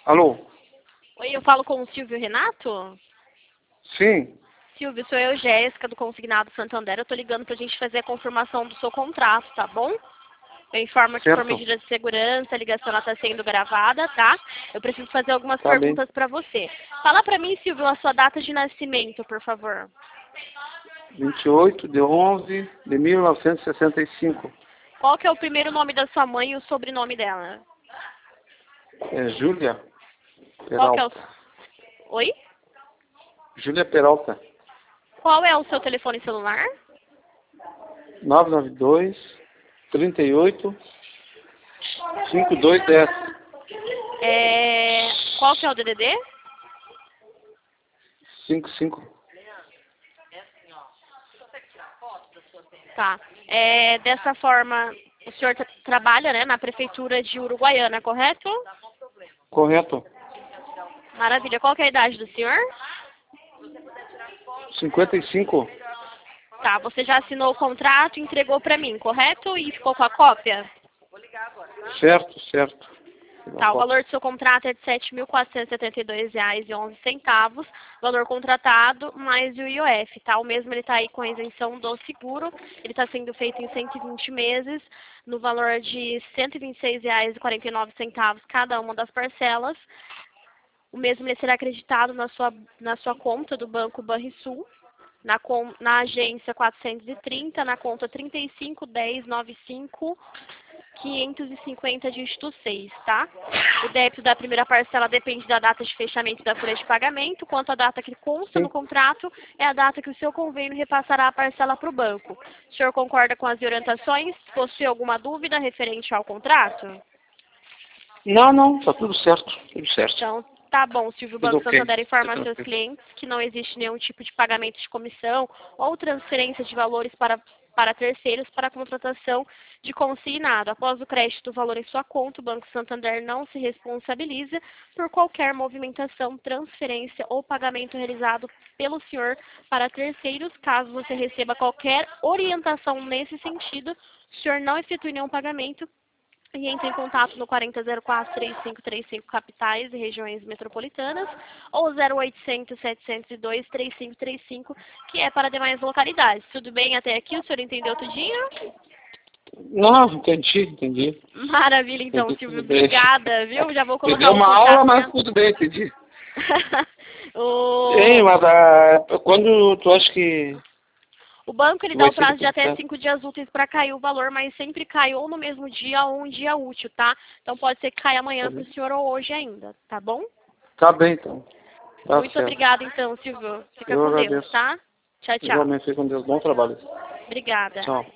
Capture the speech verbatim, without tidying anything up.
Alô? Oi, eu falo com o Silvio Renato? Sim, Silvio, sou eu, Jéssica, do Consignado Santander. Eu tô ligando pra gente fazer a confirmação do seu contrato, tá bom? Eu informo que por certo. medida de segurança, a ligação está sendo gravada, tá? Eu preciso fazer algumas Tá bem. perguntas pra você. Fala pra mim, Silvio, a sua data de nascimento, por favor. vinte e oito de onze de mil novecentos e sessenta e cinco. Qual que é o primeiro nome da sua mãe e o sobrenome dela? É Júlia Qual que é o... Peralta. Oi? Júlia Peralta. Qual é o seu telefone celular? nove nove dois, trinta e oito, cinquenta e dois dez. É... Qual que é o D D D? cinquenta e cinco. Tá. É, dessa forma, o senhor tra- trabalha, né, na prefeitura de Uruguaiana, correto? Correto. Maravilha. Qual que é a idade do senhor? cinquenta e cinco. Tá. Você já assinou o contrato e entregou pra mim, correto? E ficou com a cópia? Certo, certo. Tá. O valor do seu contrato é de sete mil quatrocentos e setenta e dois reais e onze centavos. Valor contratado mais o I O F, tá? O mesmo ele tá aí com a isenção do seguro. Ele está sendo feito em cento e vinte meses, no valor de cento e vinte e seis reais e quarenta e nove centavos cada uma das parcelas. O mesmo ele será acreditado na sua, na sua conta do Banco Banrisul, na, com, na agência quatrocentos e trinta, na conta trinta e cinco, dez, noventa e cinco, quinhentos e cinquenta, dígito seis, tá? O débito da primeira parcela depende da data de fechamento da folha de pagamento, quanto à data que consta no Sim. contrato, é a data que o seu convênio repassará a parcela para o banco. O senhor concorda com as orientações? Possui alguma dúvida referente ao contrato? Não, não, tá tudo certo. Tudo certo. Então, tá bom, Silvio. O Tudo Banco ok. Santander Tá informa a seus tranquilo. clientes que não existe nenhum tipo de pagamento de comissão ou transferência de valores para, para terceiros para a contratação de consignado. Após o crédito do valor em sua conta, o Banco Santander não se responsabiliza por qualquer movimentação, transferência ou pagamento realizado pelo senhor para terceiros. Caso você receba qualquer orientação nesse sentido, o senhor não efetue nenhum pagamento e entre em contato no quarenta zero quatro, trinta e cinco trinta e cinco capitais e regiões metropolitanas ou zero oitocentos, setecentos e dois, trinta e cinco trinta e cinco, que é para demais localidades. Tudo bem até aqui? O senhor entendeu tudinho? Não, entendi, entendi. Maravilha, então, Entendi Silvio. tudo bem. Obrigada, viu? Já vou Me colocar deu o uma aula, contrato mas já. tudo bem, entendi. Ei, o... mas ah, quando tu acha que o banco ele dá vai o ser prazo de até depositado? cinco dias úteis para cair o valor, mas sempre cai ou no mesmo dia ou um dia útil, tá? Então pode ser que caia Tá amanhã para bem. o senhor ou hoje ainda, tá bom? Tá bem, então. Tá Muito certo. obrigada, então, Silvio. Fica Eu com Deus, agradeço. tá? Tchau, tchau. Igualmente, fique com Deus. Bom trabalho. Obrigada. Tchau.